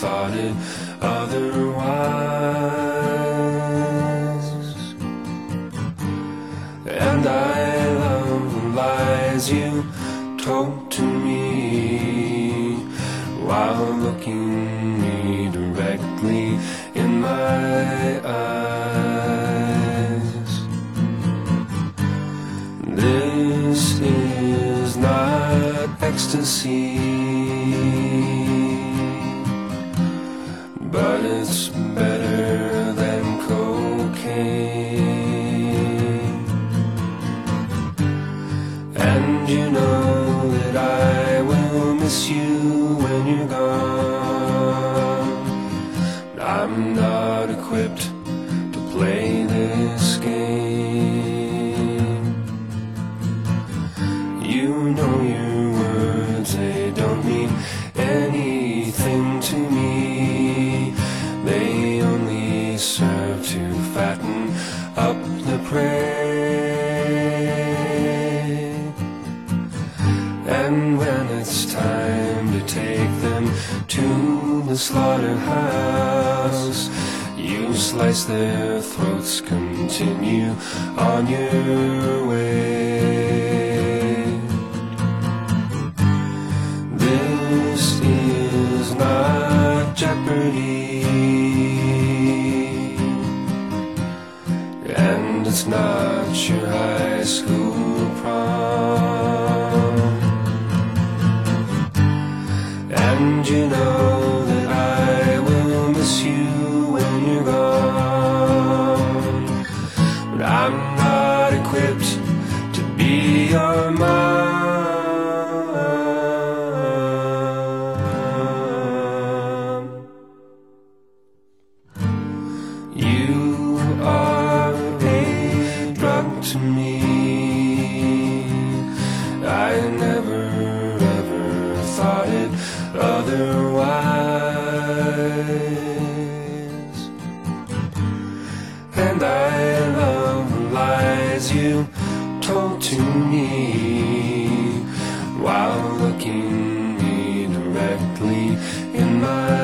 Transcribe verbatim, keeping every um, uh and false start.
thought it otherwise. And I love the lies you told to me while looking me directly in my eyes. This is not ecstasy, but it's better than cocaine. And you know that I will miss you when you're gone. I'm not equipped to play this game. You know your words, they don't mean anything to me. They only serve to fatten up the prey. And when it's time to take them to the slaughterhouse, you slice their throats, continue on your way. This is not Jeopardy, and it's not your high school prom. And you know that I will miss you when you're gone, but I'm not equipped to be your mom. You are a drug to me. I never ever thought it otherwise. And I love the lies you told to me while looking me directly in my